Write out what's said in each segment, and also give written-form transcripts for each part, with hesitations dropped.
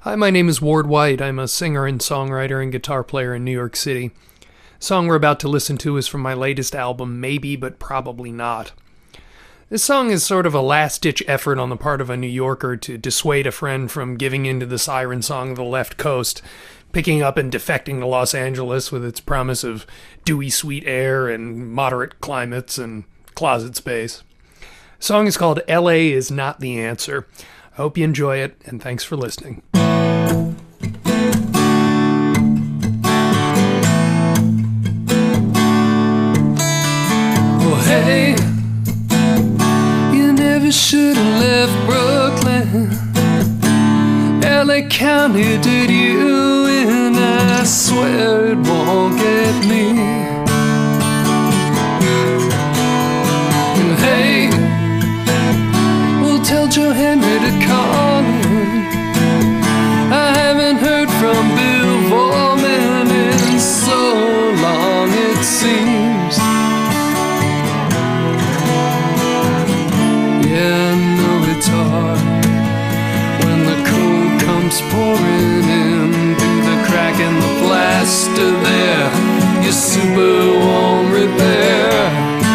Hi, my name is Ward White. I'm a singer and songwriter and guitar player in New York City. The song we're about to listen to is from my latest album, Maybe But Probably Not. This song is sort of a last-ditch effort on the part of a New Yorker to dissuade a friend from giving in to the siren song of the left coast, picking up and defecting to Los Angeles with its promise of dewy sweet air and moderate climates and closet space. The song is called L.A. Is Not the Answer. I hope you enjoy it, and thanks for listening. Oh, hey, you never should have left Brooklyn. LA County did you in, I swear it won't get me. And hey, we'll tell Joe Henry to call in. I haven't heard from Bill Volman in so long it seems. Yeah, I know it's hard when the cold comes pouring in through the crack in the plaster there. Your super won't repair.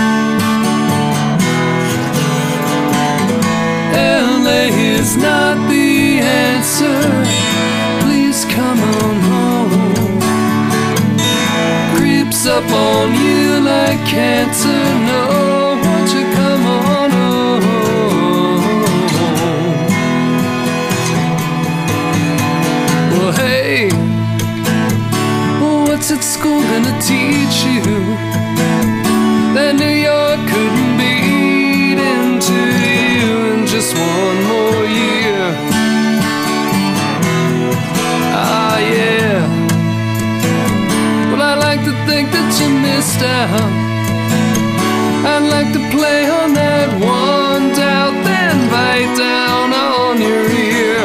LA is not the answer. Please come on home. Creeps up on you like cancer. No, won't you come on home? Well, hey, what's at school gonna teach you that New York couldn't beat into you in just one more year? Ah, yeah. Well, I like to think that you missed out. I'd like to play on that one doubt, then bite down on your ear.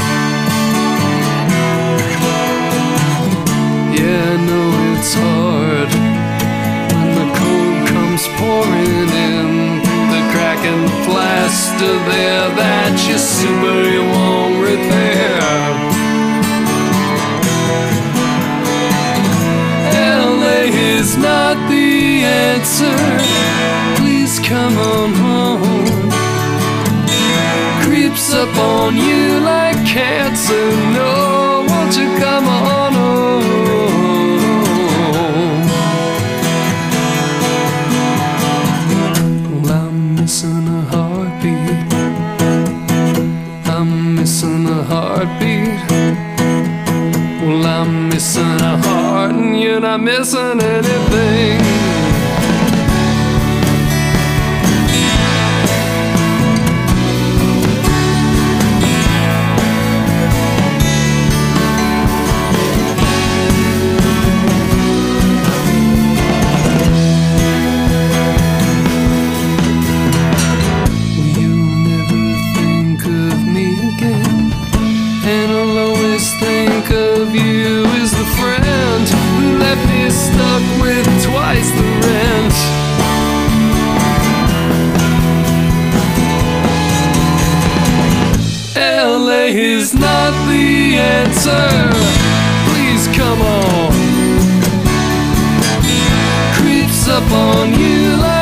Yeah, I know it's hard when the cold comes pouring in through the crack in the plaster there that you super you won't repair. LA is not the answer. Please come on home. Creeps up on you like cancer. No, won't you come on home? Well, I'm missing a heartbeat. I'm missing a heartbeat. Well, I'm missing a heart and you're not missing anything. Well, you'll never think of me again, and I'll always think of you as the friend who left me stuck with twice the rent. LA is not the answer. Please come on. Creeps up on you like